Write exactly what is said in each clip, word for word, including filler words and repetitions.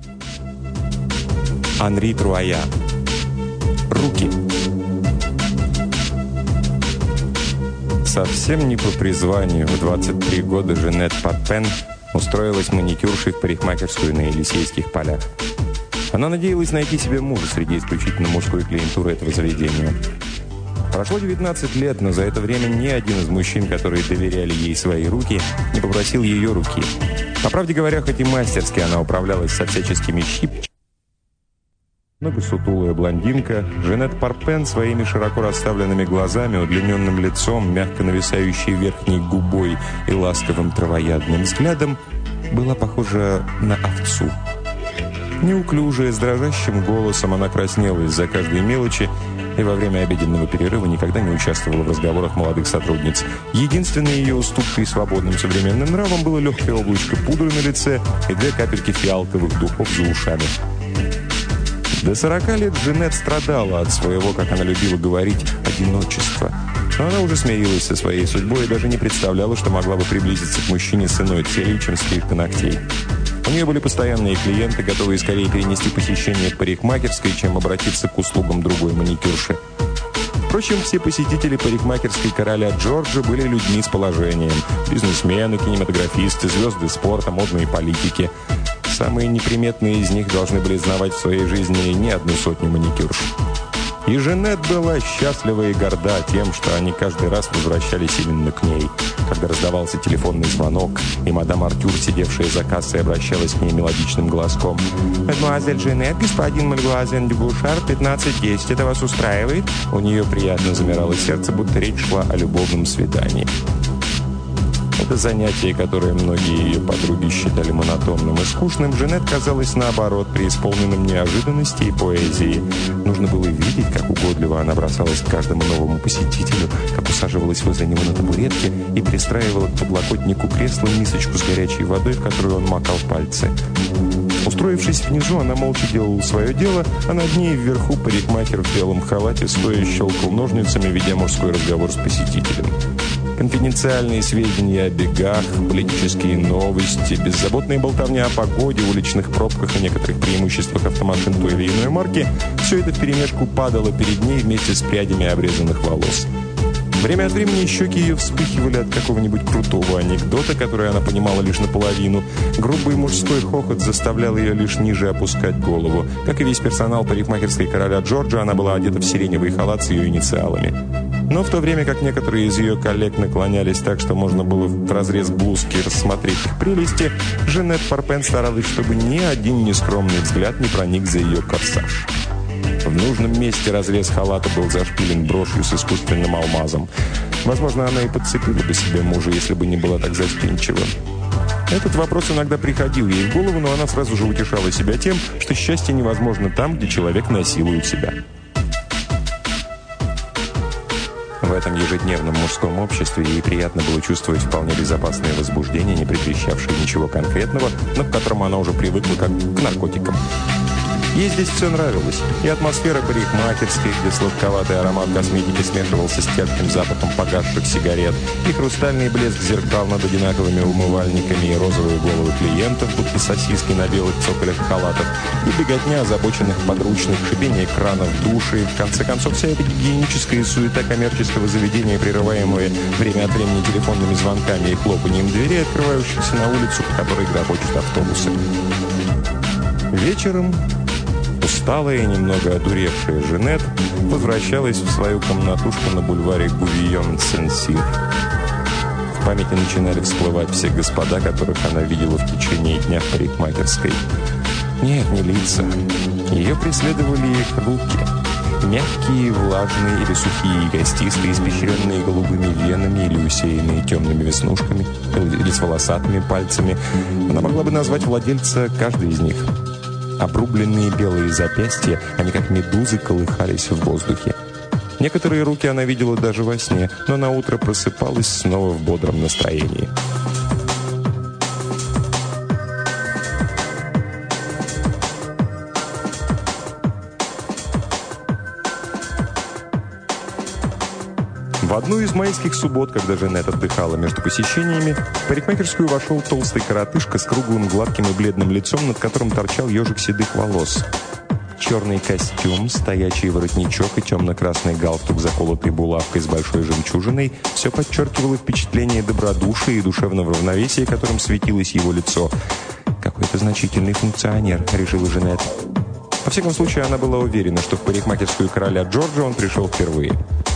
Анри Труая. Руки. Совсем не по призванию в двадцать три года Жанет Парпен устроилась маникюршей в парикмахерскую на Елисейских полях. Она надеялась найти себе мужа среди исключительно мужской клиентуры этого заведения. Прошло девятнадцать лет, но за это время ни один из мужчин, которые доверяли ей свои руки, не попросил ее руки. По правде говоря, хоть и мастерски она управлялась со всяческими щипчиками, много сутулая блондинка, Жанет Парпен своими широко расставленными глазами, удлиненным лицом, мягко нависающей верхней губой и ласковым травоядным взглядом была похожа на овцу. Неуклюжая, с дрожащим голосом, она краснела из-за каждой мелочи и во время обеденного перерыва никогда не участвовала в разговорах молодых сотрудниц. Единственной ее уступкой свободным современным нравом было легкое облачко пудры на лице и две капельки фиалковых духов за ушами. До сорока лет Жанет страдала от своего, как она любила говорить, одиночества. Но она уже смирилась со своей судьбой и даже не представляла, что могла бы приблизиться к мужчине с иной целью, чем стрижка ногтей. У нее были постоянные клиенты, готовые скорее перенести посещение в парикмахерской, чем обратиться к услугам другой маникюрши. Впрочем, все посетители парикмахерской короля Джорджа были людьми с положением. Бизнесмены, кинематографисты, звезды спорта, модные политики. Самые неприметные из них должны были знавать в своей жизни не одну сотню маникюрш. И Жанет была счастлива и горда тем, что они каждый раз возвращались именно к ней. Когда раздавался телефонный звонок, и мадам Артюр, сидевшая за кассой, обращалась к ней мелодичным голоском. «Мадемуазель Жанет, господин Мальгуазен де Бушар, пятнадцать десять, это вас устраивает?» У нее приятно замирало сердце, будто речь шла о любовном свидании. Это занятие, которое многие ее подруги считали монотонным и скучным, Жанет казалось, наоборот, преисполненным неожиданности и поэзии. Нужно было видеть, как угодливо она бросалась к каждому новому посетителю, как усаживалась возле него на табуретке и пристраивала к подлокотнику кресла мисочку с горячей водой, в которую он макал пальцы. Устроившись внизу, она молча делала свое дело, а над ней вверху парикмахер в белом халате стоя щелкал ножницами, ведя мужской разговор с посетителем. Конфиденциальные сведения о бегах, политические новости, беззаботная болтовня о погоде, уличных пробках и некоторых преимуществах автомашин той или иной марки – все это вперемешку падало перед ней вместе с прядями обрезанных волос. Время от времени щеки ее вспыхивали от какого-нибудь крутого анекдота, который она понимала лишь наполовину. Грубый мужской хохот заставлял ее лишь ниже опускать голову. Как и весь персонал парикмахерской короля Джорджа, она была одета в сиреневый халат с ее инициалами. Но в то время как некоторые из ее коллег наклонялись так, что можно было в разрез блузки рассмотреть их прелести, Жанет Парпен старалась, чтобы ни один нескромный взгляд не проник за ее корсаж. В нужном месте разрез халата был зашпилен брошью с искусственным алмазом. Возможно, она и подцепила бы себе мужа, если бы не была так застенчива. Этот вопрос иногда приходил ей в голову, но она сразу же утешала себя тем, что счастье невозможно там, где человек насилует себя. В этом ежедневном мужском обществе ей приятно было чувствовать вполне безопасное возбуждение, не предвещавшее ничего конкретного, но к которому она уже привыкла как к наркотикам. Ей здесь все нравилось. И атмосфера парикмахерской, где сладковатый аромат косметики смешивался с терпким запахом погасших сигарет, и хрустальный блеск зеркал над одинаковыми умывальниками, и розовые головы клиентов, будто сосиски на белых цоколях халатов, и беготня озабоченных подручных, шипение кранов души, и в конце концов вся эта гигиеническая суета коммерческого заведения, прерываемая время от времени телефонными звонками и хлопанием дверей, открывающихся на улицу, по которой грохочут автобусы. Вечером усталая и немного одуревшая Жанет возвращалась в свою комнатушку на бульваре Гувийон-Сен-Сир. В памяти начинали всплывать все господа, которых она видела в течение дня в парикмахерской. Нет, не лица. Ее преследовали их руки. Мягкие, влажные или сухие, гостистые, испещренные голубыми венами или усеянные темными веснушками, или с волосатыми пальцами. Она могла бы назвать владельца каждой из них. Обрубленные белые запястья, они как медузы колыхались в воздухе. Некоторые руки она видела даже во сне, но наутро просыпалась снова в бодром настроении. В одну из майских суббот, когда Жанет отдыхала между посещениями, в парикмахерскую вошел толстый коротышка с круглым, гладким и бледным лицом, над которым торчал ежик седых волос. Черный костюм, стоячий воротничок и темно-красный галстук, заколотый булавкой с большой жемчужиной, все подчеркивало впечатление добродушия и душевного равновесия, которым светилось его лицо. «Какой-то значительный функционер», — решила Жанет. Во всяком случае, она была уверена, что в парикмахерскую короля Джорджа он пришел впервые.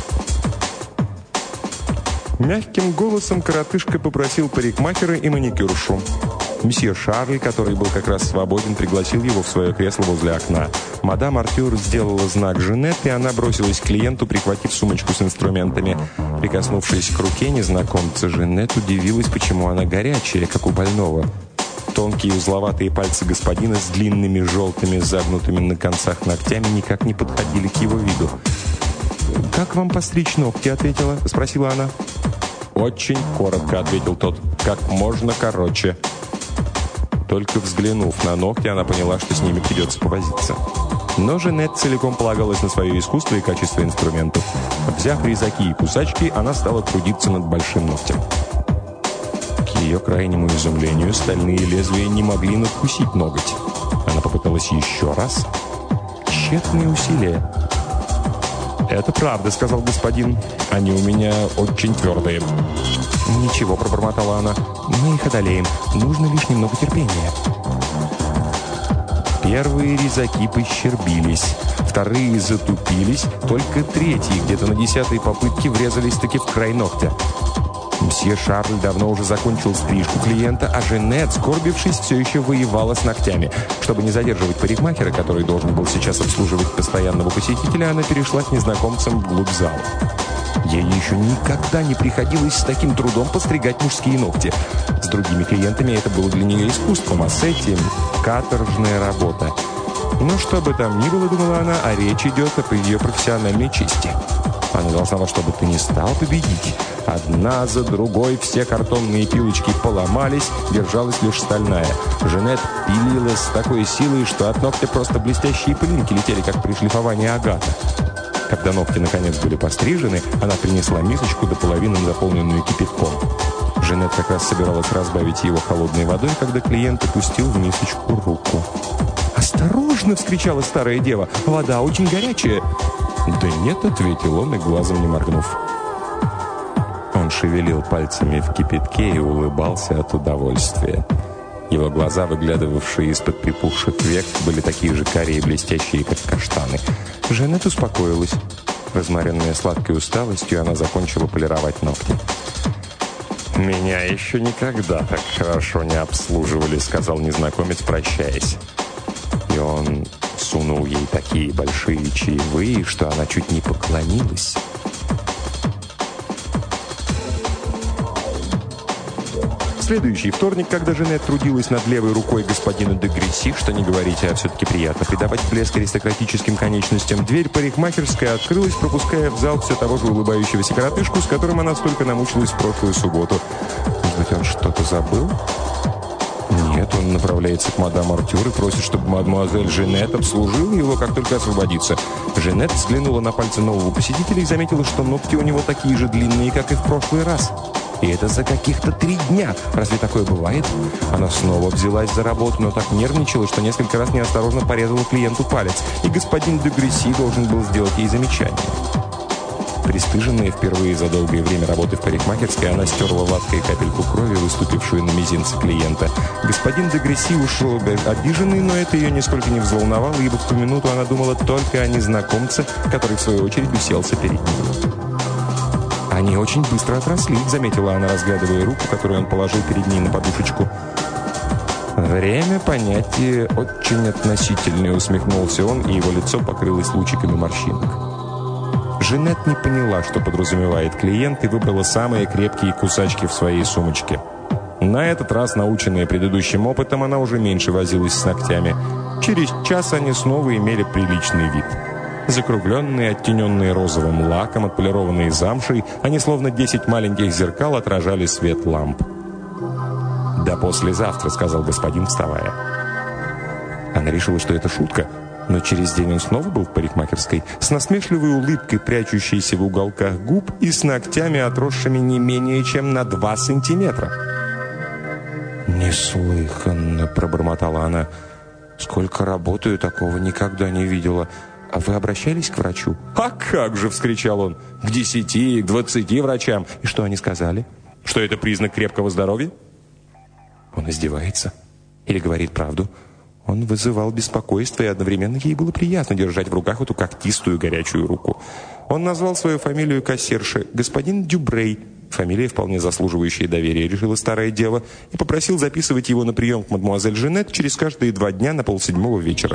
Мягким голосом коротышка попросил парикмахера и маникюршу. Месье Шарль, который был как раз свободен, пригласил его в свое кресло возле окна. Мадам Артюр сделала знак Жанет, и она бросилась к клиенту, прихватив сумочку с инструментами. Прикоснувшись к руке незнакомца, Жанет удивилась, почему она горячая, как у больного. Тонкие узловатые пальцы господина с длинными желтыми загнутыми на концах ногтями никак не подходили к его виду. «Как вам постричь ногти?» — ответила, спросила она. «Очень коротко», — ответил тот. «Как можно короче». Только взглянув на ногти, она поняла, что с ними придется повозиться. Но Жанет целиком полагалась на свое искусство и качество инструментов. Взяв резаки и кусачки, она стала трудиться над большим ногтем. К ее крайнему изумлению, стальные лезвия не могли надкусить ноготь. Она попыталась еще раз. Тщетные усилия. «Это правда», — сказал господин. «Они у меня очень твердые». «Ничего», — пробормотала она. «Мы их одолеем. Нужно лишь немного терпения». Первые резаки пощербились, вторые затупились, только третьи где-то на десятой попытке врезались-таки в край ногтя. Мсье Шарль давно уже закончил стрижку клиента, а Жанет, скорбившись, все еще воевала с ногтями. Чтобы не задерживать парикмахера, который должен был сейчас обслуживать постоянного посетителя, она перешла с незнакомцем вглубь зала. Ей еще никогда не приходилось с таким трудом постригать мужские ногти. С другими клиентами это было для нее искусством, а с этим – каторжная работа. Но что бы там ни было, думала она, а речь идет о ее профессиональной чести. Она должна во что бы то ни стало победить. Одна за другой все картонные пилочки поломались, держалась лишь стальная. Жанет пилила с такой силой, что от ногтя просто блестящие пылинки летели, как при шлифовании агата. Когда ногти наконец были пострижены, она принесла мисочку до половины, заполненную кипятком. Жанет как раз собиралась разбавить его холодной водой, когда клиент опустил в мисочку руку. «Осторожно!» — вскричала старая дева. «Вода очень горячая!» «Да нет», — ответил он, и глазом не моргнув. Он шевелил пальцами в кипятке и улыбался от удовольствия. Его глаза, выглядывавшие из-под припухших век, были такие же карие и блестящие, как каштаны. Жанет успокоилась. Разморенная сладкой усталостью, она закончила полировать ногти. «Меня еще никогда так хорошо не обслуживали», — сказал незнакомец, прощаясь. И он сунул ей такие большие чаевые, что она чуть не поклонилась. В следующий вторник, когда Жанет трудилась над левой рукой господина де Гресси, что не говорите, а все-таки приятно придавать блеск аристократическим конечностям, дверь парикмахерская открылась, пропуская в зал все того же улыбающегося коротышку, с которым она столько намучилась в прошлую субботу. Может быть, он что-то забыл? Нет, он направляется к мадам Артюр и просит, чтобы мадемуазель Жанет обслужила его, как только освободится. Жанет взглянула на пальцы нового посетителя и заметила, что ногти у него такие же длинные, как и в прошлый раз. И это за каких-то три дня. Разве такое бывает? Она снова взялась за работу, но так нервничала, что несколько раз неосторожно порезала клиенту палец. И господин де Гресси должен был сделать ей замечание. Пристыженная впервые за долгое время работы в парикмахерской, она стерла лаской капельку крови, выступившую на мизинце клиента. Господин де Гресси ушел обиженный, но это ее нисколько не взволновало, ибо в ту минуту она думала только о незнакомце, который, в свою очередь, уселся перед ним. «Они очень быстро отросли», — заметила она, разглядывая руку, которую он положил перед ней на подушечку. «Время — понятие очень относительное», — усмехнулся он, и его лицо покрылось лучиками морщинок. Жанет не поняла, что подразумевает клиент, и выбрала самые крепкие кусачки в своей сумочке. На этот раз, наученная предыдущим опытом, она уже меньше возилась с ногтями. Через час они снова имели приличный вид. Закругленные, оттененные розовым лаком, отполированные замшей, они словно десять маленьких зеркал отражали свет ламп. «До послезавтра», — сказал господин, вставая. Она решила, что это шутка. Но через день он снова был в парикмахерской, с насмешливой улыбкой, прячущейся в уголках губ, и с ногтями, отросшими не менее чем на два сантиметра. «Неслыханно», — пробормотала она. «Сколько работаю, такого никогда не видела. А вы обращались к врачу?» «А как же!» — вскричал он. «К десяти, к двадцати врачам. И что они сказали? Что это признак крепкого здоровья?» Он издевается? Или говорит правду? Он вызывал беспокойство, и одновременно ей было приятно держать в руках эту когтистую горячую руку. Он назвал свою фамилию кассирши «Господин Дюбрей». Фамилия, вполне заслуживающая доверия, решила старая дева, и попросил записывать его на прием к мадемуазель Жанет через каждые два дня на полседьмого вечера.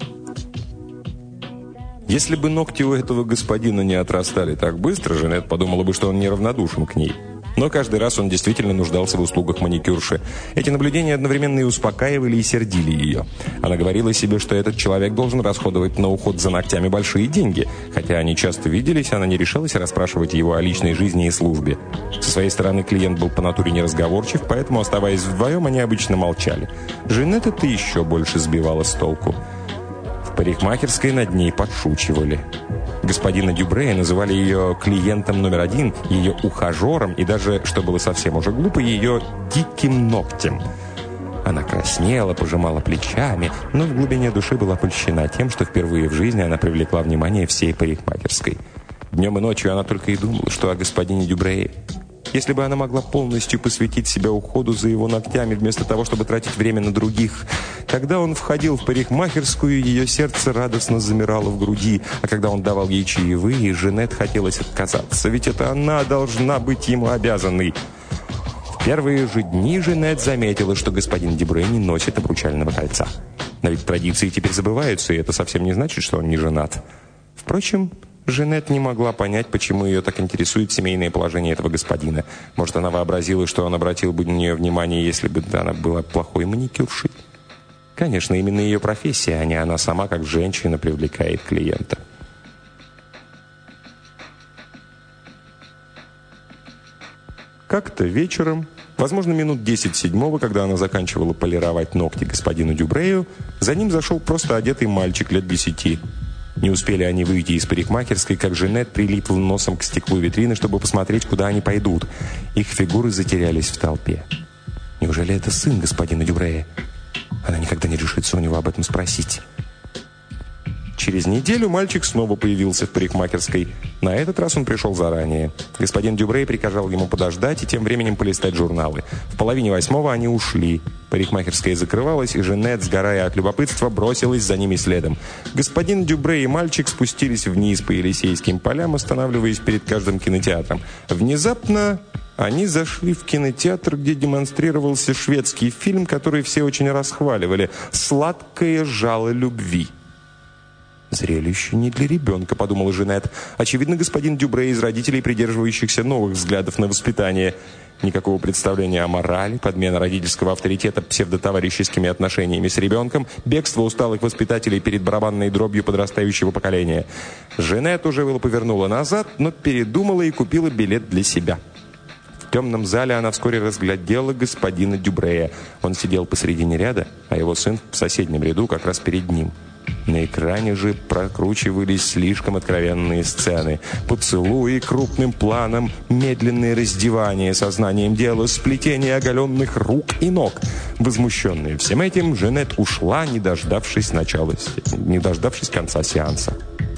Если бы ногти у этого господина не отрастали так быстро, Жанет подумала бы, что он неравнодушен к ней. Но каждый раз он действительно нуждался в услугах маникюрши. Эти наблюдения одновременно и успокаивали, и сердили ее. Она говорила себе, что этот человек должен расходовать на уход за ногтями большие деньги. Хотя они часто виделись, она не решалась расспрашивать его о личной жизни и службе. Со своей стороны клиент был по натуре неразговорчив, поэтому, оставаясь вдвоем, они обычно молчали. Жанет это еще больше сбивало с толку. В парикмахерской над ней подшучивали. Господина Дюбрея называли ее клиентом номер один, ее ухажером и даже, что было совсем уже глупо, ее диким ногтем. Она краснела, пожимала плечами, но в глубине души была польщена тем, что впервые в жизни она привлекла внимание всей парикмахерской. Днем и ночью она только и думала, что о господине Дюбрее. Если бы она могла полностью посвятить себя уходу за его ногтями, вместо того, чтобы тратить время на других. Когда он входил в парикмахерскую, ее сердце радостно замирало в груди, а когда он давал ей чаевые, Жанет хотелось отказаться, ведь это она должна быть ему обязанной. В первые же дни Жанет заметила, что господин Дюбре не носит обручального кольца. Но ведь традиции теперь забываются, и это совсем не значит, что он не женат. Впрочем, Жанет не могла понять, почему ее так интересует семейное положение этого господина. Может, она вообразила, что он обратил бы на нее внимание, если бы она была плохой маникюршей. Конечно, именно ее профессия, а не она сама, как женщина, привлекает клиента. Как-то вечером, возможно, минут десять седьмого, когда она заканчивала полировать ногти господину Дюбрею, за ним зашел просто одетый мальчик лет десяти. Не успели они выйти из парикмахерской, как Жанет прилипла носом к стеклу витрины, чтобы посмотреть, куда они пойдут. Их фигуры затерялись в толпе. Неужели это сын господина Дюбрея? Она никогда не решится у него об этом спросить. Через неделю мальчик снова появился в парикмахерской. На этот раз он пришел заранее. Господин Дюбрей приказал ему подождать и тем временем полистать журналы. В половине восьмого они ушли. Парикмахерская закрывалась, и Жанет, сгорая от любопытства, бросилась за ними следом. Господин Дюбрей и мальчик спустились вниз по Елисейским полям, останавливаясь перед каждым кинотеатром. Внезапно они зашли в кинотеатр, где демонстрировался шведский фильм, который все очень расхваливали «Сладкое жало любви». «Зрелище не для ребенка», — подумала Жанет. Очевидно, господин Дюбре из родителей, придерживающихся новых взглядов на воспитание. Никакого представления о морали, подмена родительского авторитета псевдотоварищескими отношениями с ребенком, бегство усталых воспитателей перед барабанной дробью подрастающего поколения. Жанет уже было повернула назад, но передумала и купила билет для себя. В темном зале она вскоре разглядела господина Дюбрея. Он сидел посредине ряда, а его сын в соседнем ряду как раз перед ним. На экране же прокручивались слишком откровенные сцены. Поцелуи крупным планом, медленное раздевание сознанием дела, сплетение оголенных рук и ног. Возмущенная всем этим, Жанет ушла, не дождавшись начала, не дождавшись конца сеанса.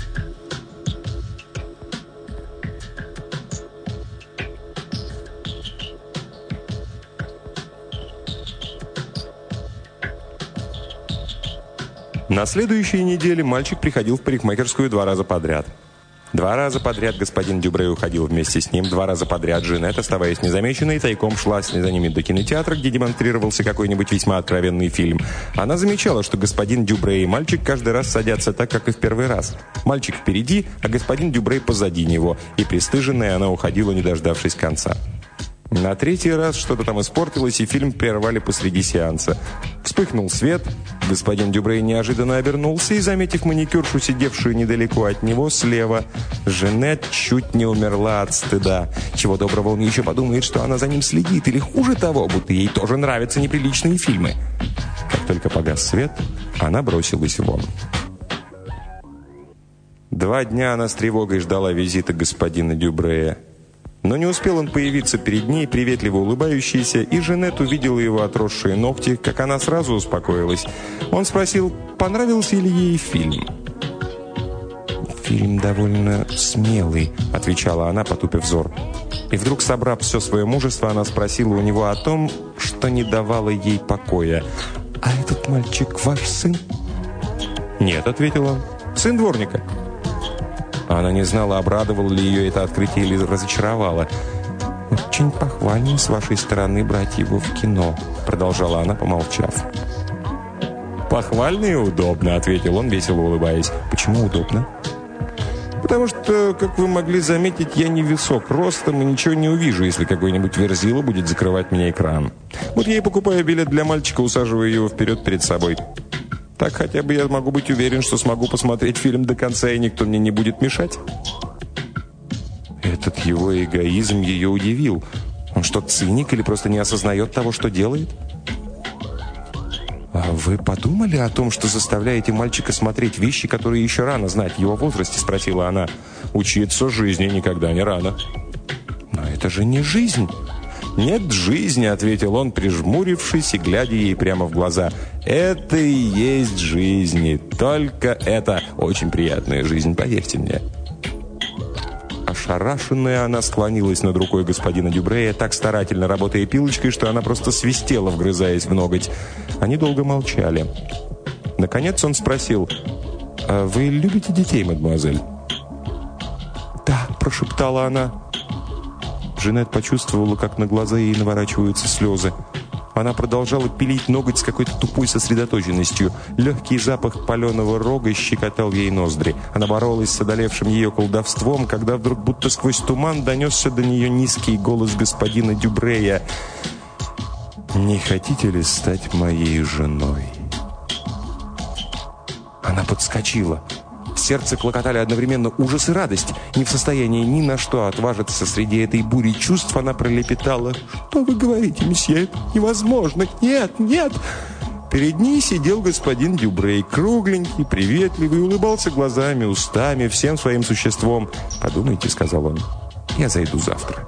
На следующей неделе мальчик приходил в парикмахерскую два раза подряд. Два раза подряд господин Дюбре уходил вместе с ним, два раза подряд Жанет, оставаясь незамеченной, тайком шла за ними до кинотеатра, где демонстрировался какой-нибудь весьма откровенный фильм. Она замечала, что господин Дюбре и мальчик каждый раз садятся так, как и в первый раз. Мальчик впереди, а господин Дюбре позади него, и пристыженная она уходила, не дождавшись конца. На третий раз что-то там испортилось, и фильм прервали посреди сеанса. Вспыхнул свет, господин Дюбре неожиданно обернулся и, заметив маникюршу, сидевшую недалеко от него, слева, Жанет чуть не умерла от стыда. Чего доброго, он еще подумает, что она за ним следит, или хуже того, будто ей тоже нравятся неприличные фильмы. Как только погас свет, она бросилась вон. Два дня она с тревогой ждала визита господина Дюбрея. Но не успел он появиться перед ней, приветливо улыбающийся, и Жанет увидела его отросшие ногти, как она сразу успокоилась. Он спросил, понравился ли ей фильм. «Фильм довольно смелый», — отвечала она, потупив взор. И вдруг, собрав все свое мужество, она спросила у него о том, что не давало ей покоя. «А этот мальчик ваш сын?» «Нет», — ответил он, — «сын дворника». Она не знала, обрадовало ли ее это открытие или разочаровало. «Очень похвально с вашей стороны брать его в кино», — продолжала она, помолчав. «Похвально и удобно», — ответил он, весело улыбаясь. «Почему удобно?» «Потому что, как вы могли заметить, я невысок ростом и ничего не увижу, если какой-нибудь верзила будет закрывать мне экран. Вот я и покупаю билет для мальчика, усаживаю его вперед перед собой. Так хотя бы я могу быть уверен, что смогу посмотреть фильм до конца, и никто мне не будет мешать». Этот его эгоизм ее удивил. Он что, циник или просто не осознает того, что делает? «А вы подумали о том, что заставляете мальчика смотреть вещи, которые еще рано знать в его возрасте?» — спросила она. «Учиться жизни никогда не рано». «Но это же не жизнь». «Нет жизни», — ответил он, прижмурившись и глядя ей прямо в глаза. «Это и есть жизнь, и только это очень приятная жизнь, поверьте мне». Ошарашенная, она склонилась над рукой господина Дюбрея, так старательно работая пилочкой, что она просто свистела, вгрызаясь в ноготь. Они долго молчали. Наконец он спросил: «А вы любите детей, мадемуазель?» «Да», — прошептала она. Жанет почувствовала, как на глаза ей наворачиваются слезы. Она продолжала пилить ноготь с какой-то тупой сосредоточенностью. Легкий запах паленого рога щекотал ей ноздри. Она боролась с одолевшим ее колдовством, когда вдруг будто сквозь туман донесся до нее низкий голос господина Дюбрея. «Не хотите ли стать моей женой?» Она подскочила. В сердце клокотали одновременно ужас и радость. Не в состоянии ни на что отважиться среди этой бури чувств, она пролепетала: «Что вы говорите, месье? Это невозможно! Нет, нет!» Перед ней сидел господин Дюбрей, кругленький, приветливый, улыбался глазами, устами, всем своим существом. «Подумайте», — сказал он, — «я зайду завтра».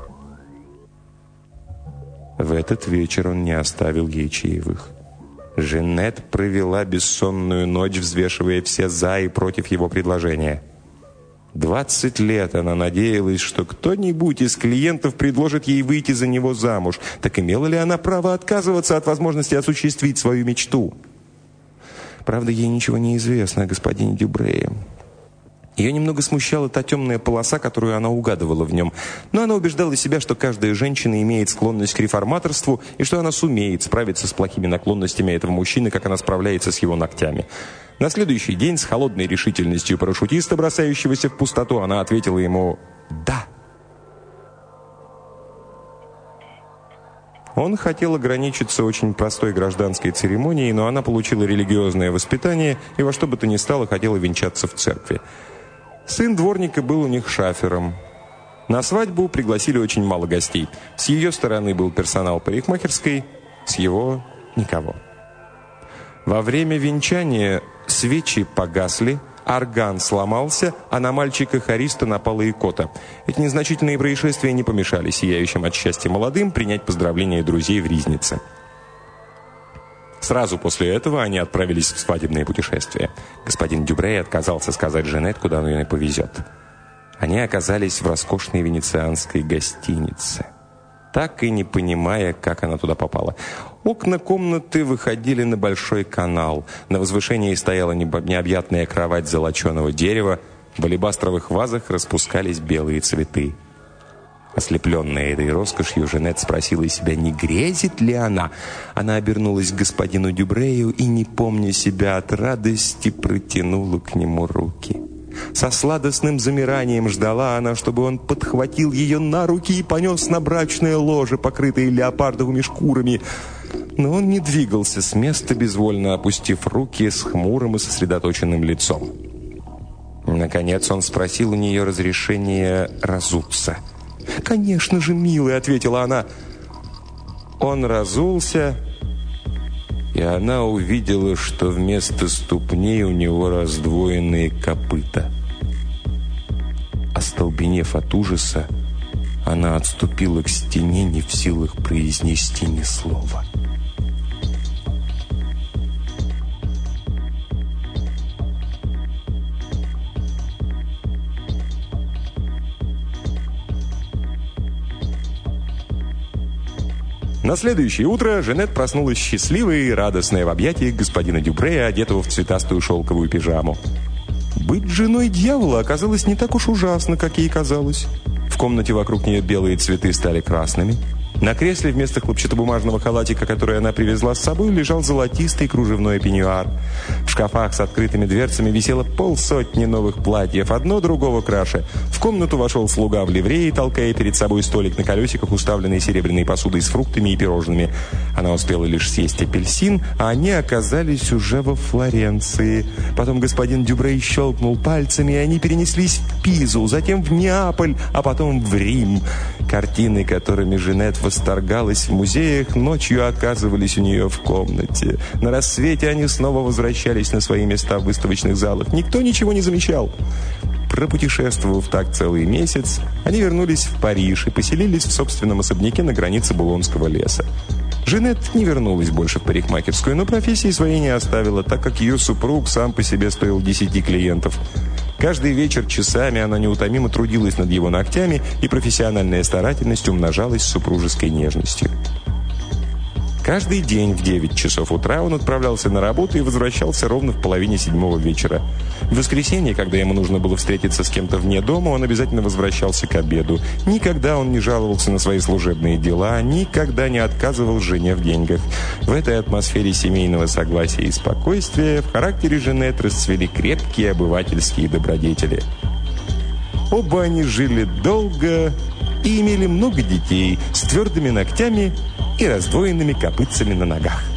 В этот вечер он не оставил ей чаевых. Жанет провела бессонную ночь, взвешивая все «за» и против его предложения. Двадцать лет она надеялась, что кто-нибудь из клиентов предложит ей выйти за него замуж. Так имела ли она право отказываться от возможности осуществить свою мечту? Правда, ей ничего не известно о господине Дюбрее. Ее немного смущала та темная полоса, которую она угадывала в нем. Но она убеждала себя, что каждая женщина имеет склонность к реформаторству и что она сумеет справиться с плохими наклонностями этого мужчины, как она справляется с его ногтями. На следующий день с холодной решительностью парашютиста, бросающегося в пустоту, она ответила ему «да». Он хотел ограничиться очень простой гражданской церемонией, но она получила религиозное воспитание и во что бы то ни стало хотела венчаться в церкви. Сын дворника был у них шафером. На свадьбу пригласили очень мало гостей. С ее стороны был персонал парикмахерской, с его – никого. Во время венчания свечи погасли, орган сломался, а на мальчика-хориста напала икота. Эти незначительные происшествия не помешали сияющим от счастья молодым принять поздравления друзей в ризнице. Сразу после этого они отправились в свадебное путешествие. Господин Дюбрей отказался сказать Жанет, куда он ее повезет. Они оказались в роскошной венецианской гостинице, так и не понимая, как она туда попала. Окна комнаты выходили на большой канал. На возвышении стояла необъятная кровать золоченого дерева. В алебастровых вазах распускались белые цветы. Ослепленная этой роскошью, Жанет спросила себя, не грезит ли она. Она обернулась к господину Дюбрею и, не помня себя от радости, протянула к нему руки. Со сладостным замиранием ждала она, чтобы он подхватил ее на руки и понес на брачное ложе, покрытое леопардовыми шкурами. Но он не двигался с места, безвольно опустив руки с хмурым и сосредоточенным лицом. Наконец он спросил у нее разрешения разуться. «Конечно же, милая», — ответила она. Он разулся, и она увидела, что вместо ступней у него раздвоенные копыта. Остолбенев от ужаса, она отступила к стене, не в силах произнести ни слова. На следующее утро Жанет проснулась счастливая и радостная в объятиях господина Дюпре, одетого в цветастую шелковую пижаму. Быть женой дьявола оказалось не так уж ужасно, как ей казалось. В комнате вокруг нее белые цветы стали красными. На кресле вместо хлопчатобумажного халатика, который она привезла с собой, лежал золотистый кружевной пеньюар. В шкафах с открытыми дверцами висело полсотни новых платьев, одно другого краше. В комнату вошел слуга в ливрее, толкая перед собой столик на колесиках, уставленный серебряной посудой с фруктами и пирожными. Она успела лишь съесть апельсин, а они оказались уже во Флоренции. Потом господин Дюбрей щелкнул пальцами, и они перенеслись в Пизу, затем в Неаполь, а потом в Рим. Картины, которыми Жанет восторгалась в музеях, ночью оказывались у нее в комнате. На рассвете они снова возвращались на свои места в выставочных залах. Никто ничего не замечал. Пропутешествовав так целый месяц, они вернулись в Париж и поселились в собственном особняке на границе Булонского леса. Жанет не вернулась больше в парикмахерскую, но профессии своей не оставила, так как ее супруг сам по себе стоил десяти клиентов. Каждый вечер часами она неутомимо трудилась над его ногтями, и профессиональная старательность умножалась с супружеской нежностью. Каждый день в девять часов утра он отправлялся на работу и возвращался ровно в половине седьмого вечера. В воскресенье, когда ему нужно было встретиться с кем-то вне дома, он обязательно возвращался к обеду. Никогда он не жаловался на свои служебные дела, никогда не отказывал жене в деньгах. В этой атмосфере семейного согласия и спокойствия в характере Жанет расцвели крепкие обывательские добродетели. Оба они жили долго и имели много детей с твердыми ногтями и раздвоенными копытцами на ногах.